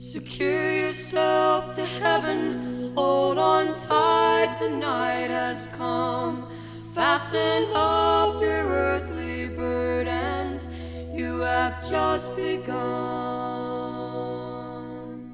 Secure yourself to heaven, hold on tight, the night has come. Fasten up your earthly burdens, you have just begun.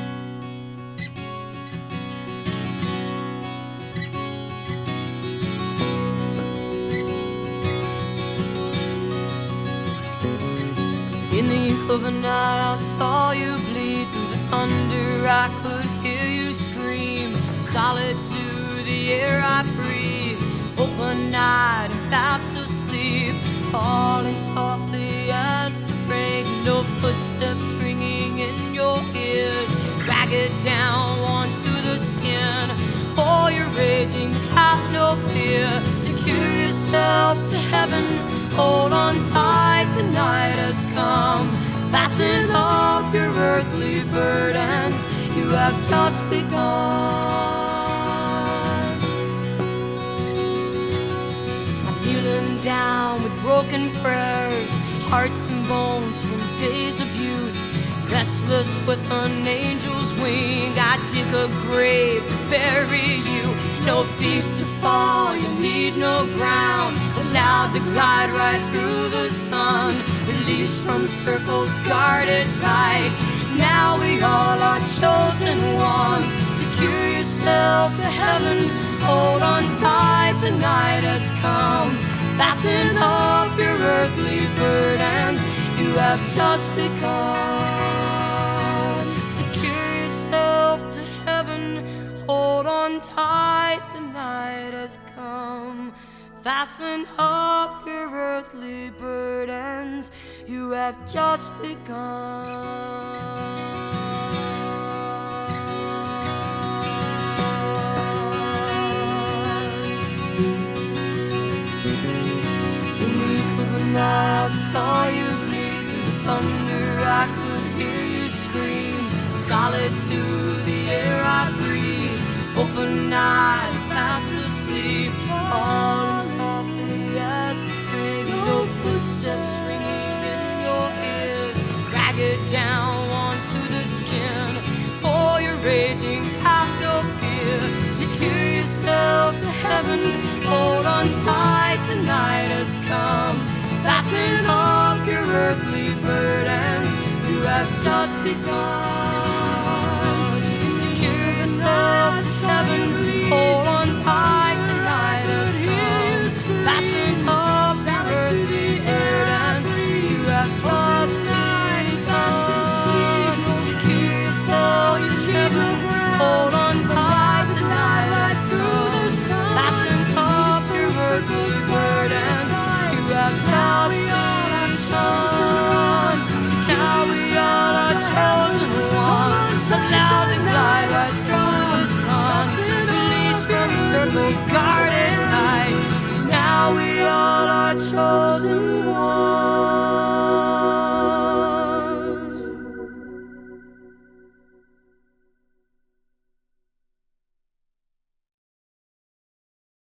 In the ink of a night I saw you bleed. Through the thunder I could hear you scream. Solid to the air I breathe, open-eyed and fast asleep, falling softly as the rain. No footsteps ringing in your ears, ragged down onto the skin. Oh, you're raging, have no fear. Secure yourself to heaven, hold on tight, the night has come. Fasten up your earthly burdens, you have just begun. I'm kneeling down with broken prayers, hearts and bones from days of youth. Restless with an angel's wing, I dig a grave to bury you. No feet to fall, you need no ground, allowed to glide right through the sun. Released from circles guarded tight, now we all are chosen ones. Secure yourself to heaven, hold on tight, the night has come. Fasten up your earthly burdens, you have just begun. Secure yourself to heaven, hold on tight, the night has come. Fasten up your earthly burdens, you have just begun. I saw you bleed. Through the thunder I could hear you scream. Solid to the air I breathe, open-eyed, fast asleep, falling softly as the rain. No footsteps ringing in your ears, ragged down onto the skin. Oh, you're raging, have no fear. Secure yourself to heaven, hold on tight, the night has come. Fasten up your earthly burdens, you have just begun. Secure yourself to heaven, hold on tight, the night has come. Fasten up your earthly burdens, you have just begun. Secure yourself to heaven, hold on tight, the night has come. Fasten up your earthly burdens, you have just begun. So now we all are chosen ones, allowed to glide right through the sun. Released from circles.